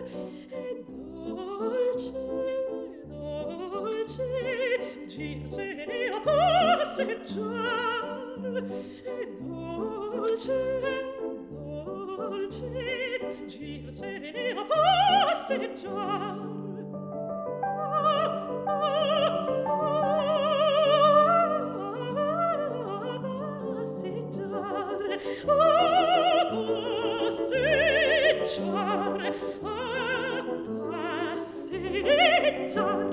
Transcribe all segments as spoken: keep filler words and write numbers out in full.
e dolce, dolce, girsene a passeggiar, e dolce, dolce, girsene a passeggiar. A passeggiar, a passeggiar.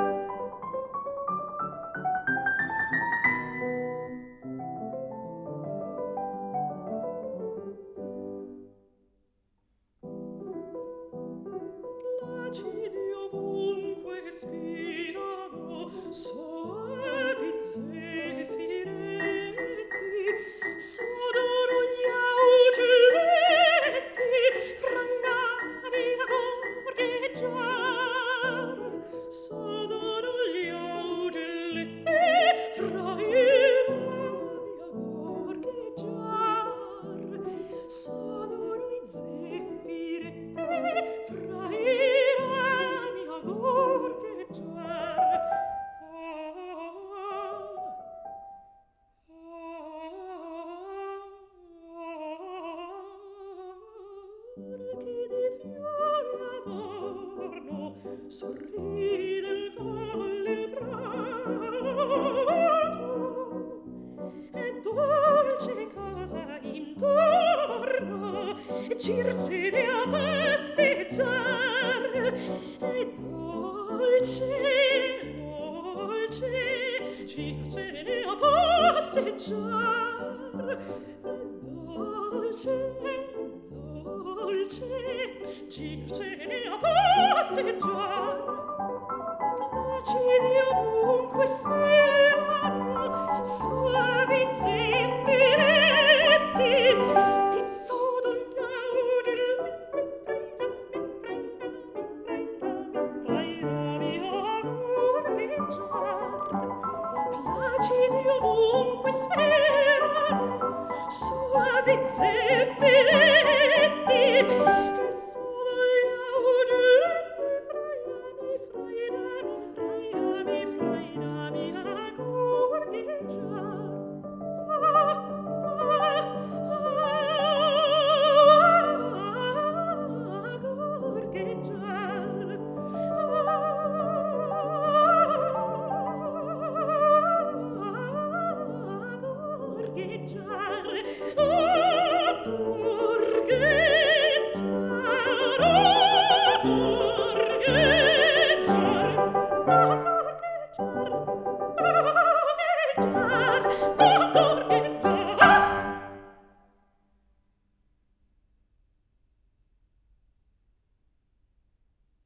Placidi ovunque spirano soavi zeffiretti, sodono gli augelletti fra i rami a gorgheggiar, sodono gli augelletti fra i rami a gorgheggiar, sodono i zeffiretti fra i rami a gorgheggiar. Che di fiori adorno sorride il colle il prato, e dolce casa intorno girsene a passeggiar, e dolce, dolce, girsene a passeggiar, e dolce, dolce, girsene a passeggiar. Placidi ovunque spirano soavi zeffiretti, e sodo gli augelletti fra i rami a gorgheggiar. Placidi ovunque spirano soavi zeffiretti,